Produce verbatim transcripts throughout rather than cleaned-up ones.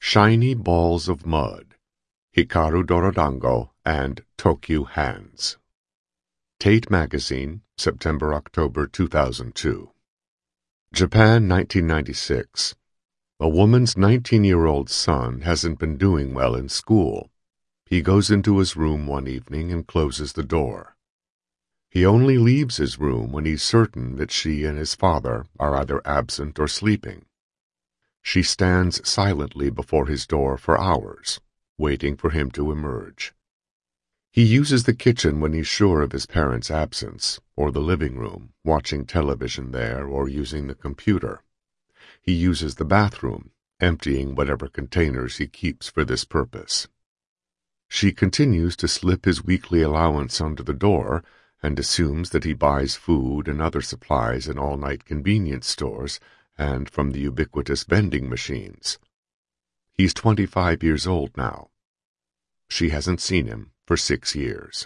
Shiny Balls of Mud, Hikaru Dorodango and Tokyu Hands. Tate Magazine, September-October two thousand two. Japan, nineteen ninety-six. A woman's nineteen-year-old son hasn't been doing well in school. He goes into his room one evening and closes the door. He only leaves his room when he's certain that she and his father are either absent or sleeping. She stands silently before his door for hours, waiting for him to emerge. He uses the kitchen when he's sure of his parents' absence, or the living room, watching television there or using the computer. He uses the bathroom, emptying whatever containers he keeps for this purpose. She continues to slip his weekly allowance under the door and assumes that he buys food and other supplies in all-night convenience stores and from the ubiquitous vending machines. He's twenty-five years old now. She hasn't seen him for six years.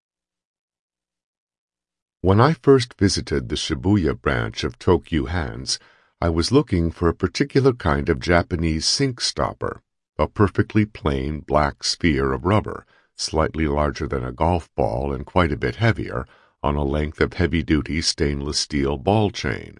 When I first visited the Shibuya branch of Tokyu Hands, I was looking for a particular kind of Japanese sink stopper, a perfectly plain black sphere of rubber, slightly larger than a golf ball and quite a bit heavier, on a length of heavy-duty stainless steel ball chain.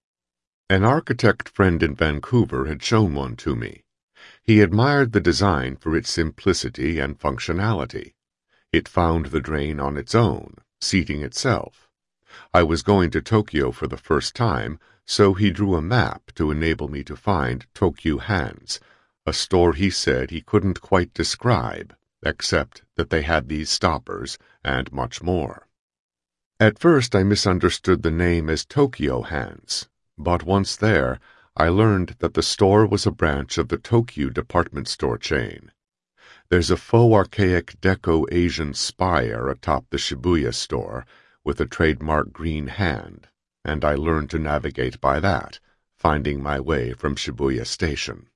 An architect friend in Vancouver had shown one to me. He admired the design for its simplicity and functionality. It found the drain on its own, seating itself. I was going to Tokyo for the first time, so he drew a map to enable me to find Tokyu Hands, a store he said he couldn't quite describe, except that they had these stoppers and much more. At first I misunderstood the name as Tokyo Hands, but once there I learned that the store was a branch of the Tokyu department store chain. There's a faux archaic deco Asian spire atop the Shibuya store with a trademark green hand, and I learned to navigate by that, finding my way from Shibuya Station.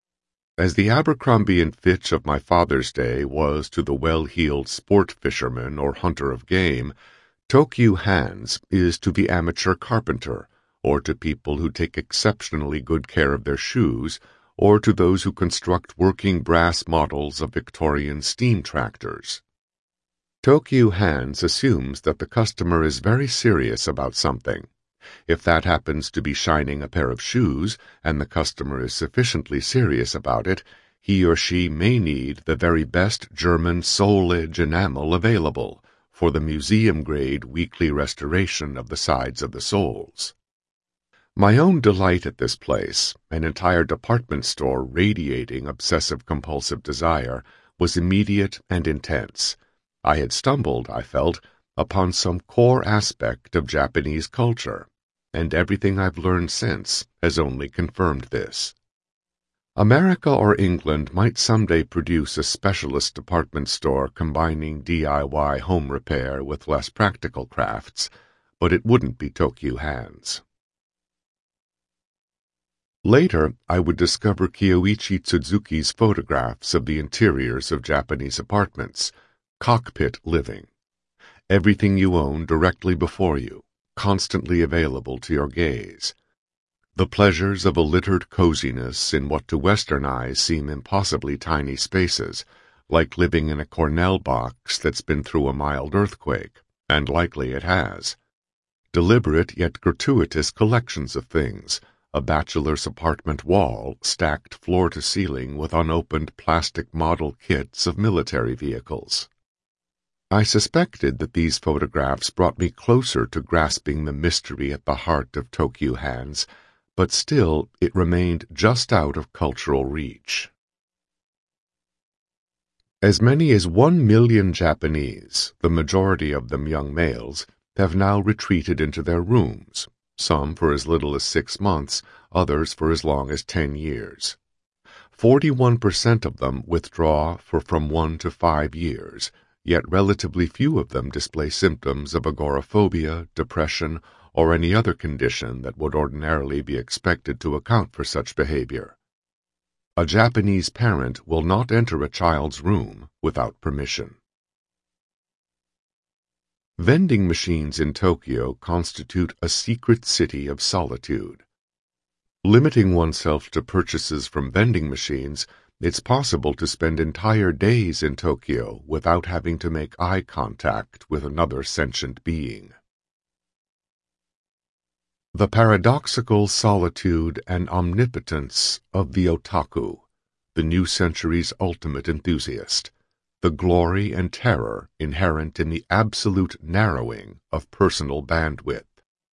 As the Abercrombie and Fitch of my father's day was to the well-heeled sport fisherman or hunter of game, Tokyu Hands is to the amateur carpenter, or to people who take exceptionally good care of their shoes, or to those who construct working brass models of Victorian steam tractors. Tokyu Hands assumes that the customer is very serious about something. If that happens to be shining a pair of shoes, and the customer is sufficiently serious about it, he or she may need the very best German sole-edge enamel available for the museum-grade weekly restoration of the sides of the soles. My own delight at this place, an entire department store radiating obsessive-compulsive desire, was immediate and intense. I had stumbled, I felt, upon some core aspect of Japanese culture, and everything I've learned since has only confirmed this. America or England might someday produce a specialist department store combining D I Y home repair with less practical crafts, but it wouldn't be Tokyu Hands. Later, I would discover Kiyoichi Tsuzuki's photographs of the interiors of Japanese apartments, cockpit living. Everything you own directly before you, constantly available to your gaze. The pleasures of a littered coziness in what to Western eyes seem impossibly tiny spaces, like living in a Cornell box that's been through a mild earthquake, and likely it has. Deliberate yet gratuitous collections of things, a bachelor's apartment wall stacked floor to ceiling with unopened plastic model kits of military vehicles. I suspected that these photographs brought me closer to grasping the mystery at the heart of Tokyu Hands, but still it remained just out of cultural reach. As many as one million Japanese, the majority of them young males, have now retreated into their rooms, some for as little as six months, others for as long as ten years. Forty-one percent of them withdraw for from one to five years, yet relatively few of them display symptoms of agoraphobia, depression, or any other condition that would ordinarily be expected to account for such behavior. A Japanese parent will not enter a child's room without permission. Vending machines in Tokyo constitute a secret city of solitude. Limiting oneself to purchases from vending machines It's possible to spend entire days in Tokyo without having to make eye contact with another sentient being. The paradoxical solitude and omnipotence of the otaku, the new century's ultimate enthusiast, the glory and terror inherent in the absolute narrowing of personal bandwidth.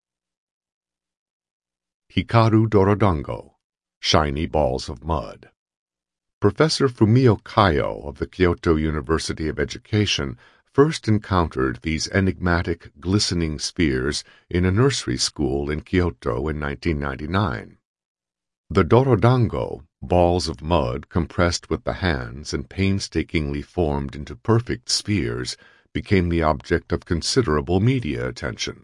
Hikaru Dorodango, Shiny Balls of Mud. Professor Fumio Kayo of the Kyoto University of Education first encountered these enigmatic, glistening spheres in a nursery school in Kyoto in nineteen ninety-nine. The Dorodango, balls of mud compressed with the hands and painstakingly formed into perfect spheres, became the object of considerable media attention.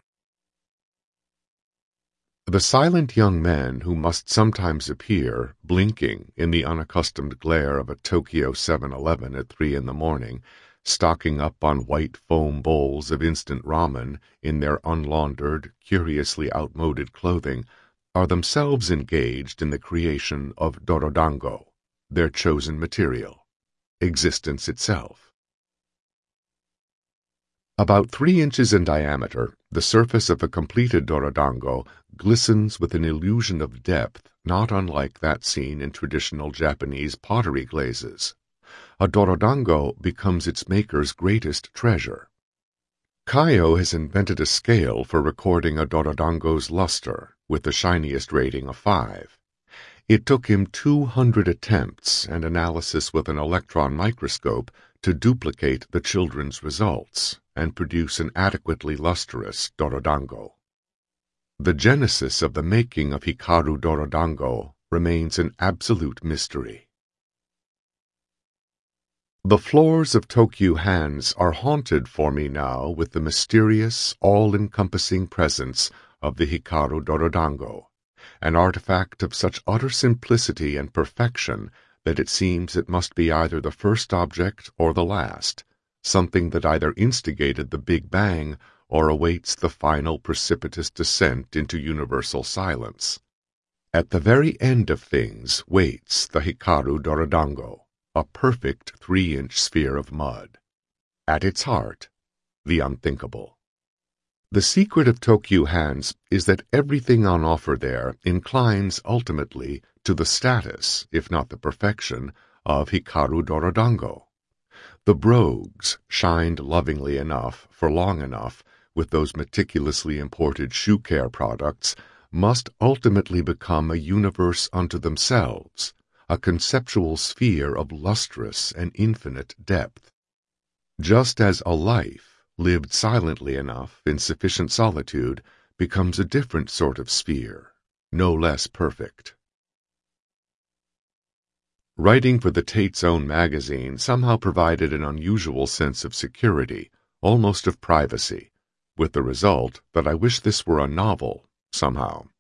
The silent young men who must sometimes appear, blinking, in the unaccustomed glare of a Tokyo seven eleven at three in the morning, stocking up on white foam bowls of instant ramen in their unlaundered, curiously outmoded clothing, are themselves engaged in the creation of Dorodango, their chosen material, existence itself. About three inches in diameter, the surface of a completed Dorodango glistens with an illusion of depth not unlike that seen in traditional Japanese pottery glazes. A Dorodango becomes its maker's greatest treasure. Kayo has invented a scale for recording a Dorodango's luster, with the shiniest rating of five. It took him two hundred attempts and analysis with an electron microscope to duplicate the children's results and produce an adequately lustrous Dorodango. The genesis of the making of Hikaru Dorodango remains an absolute mystery. The floors of Tokyu Hands are haunted for me now with the mysterious, all-encompassing presence of the Hikaru Dorodango, an artifact of such utter simplicity and perfection that it seems it must be either the first object or the last, something that either instigated the Big Bang or awaits the final precipitous descent into universal silence. At the very end of things waits the Hikaru Dorodango, a perfect three-inch sphere of mud. At its heart, the unthinkable. The secret of Tokyu Hands is that everything on offer there inclines ultimately to the status, if not the perfection, of Hikaru Dorodango. The brogues, shined lovingly enough for long enough with those meticulously imported shoe care products, must ultimately become a universe unto themselves, a conceptual sphere of lustrous and infinite depth. Just as a life, lived silently enough in sufficient solitude, becomes a different sort of sphere, no less perfect. Writing for the Tate's Own magazine somehow provided an unusual sense of security, almost of privacy, with the result that I wish this were a novel, somehow.